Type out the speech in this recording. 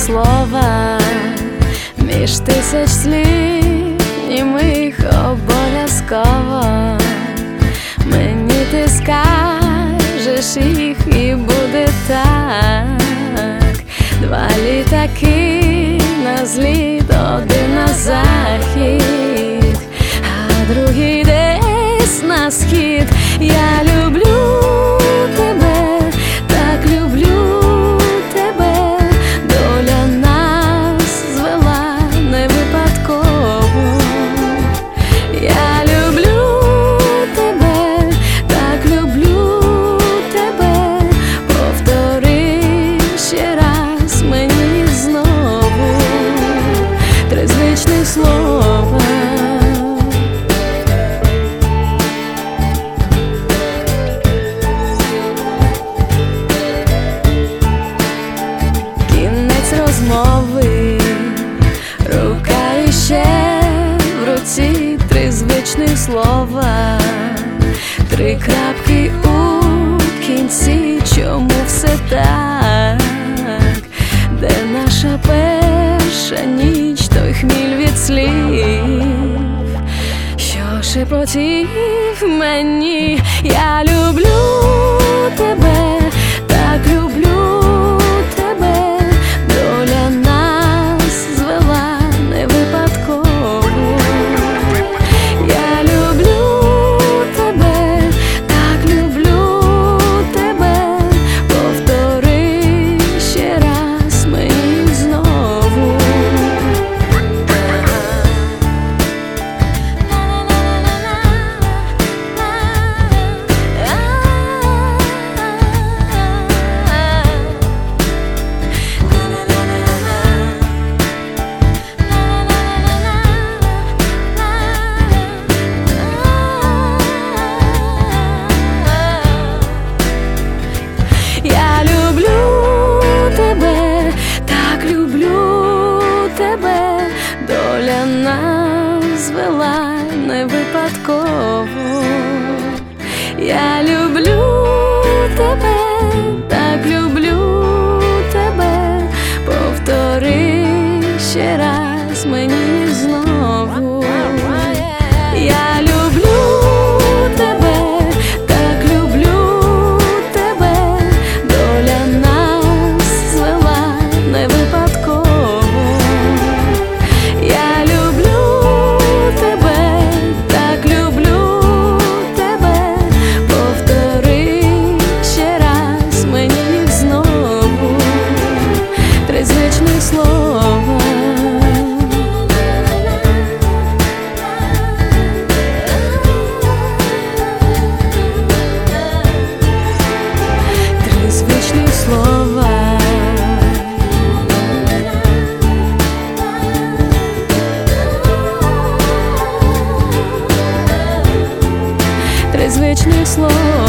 слова, між тисяч слів німих обов'язково мені ти скажеш їх, і буде так. Два літаки на зліт, один на захід, а другий десь на схід. Я люблю тебе, так люблю тебе, доля нас звела не випадково. Я люблю тебе, так люблю тебе, повтори ще раз мені знову три звичних слова. Розмови, рука іще в руці, три звичних слова, три крапки у кінці. Чому все так? Де наша перша ніч, той хміль від слів, що шепотів мені? Я люблю тебе, так люблю. Доля нас звела не випадково. Я люблю тебе, так люблю тебе, повтори ще раз мені знову. Я люблю тебе, так люблю тебе, доля нас звела не випадково. Три звичних слова.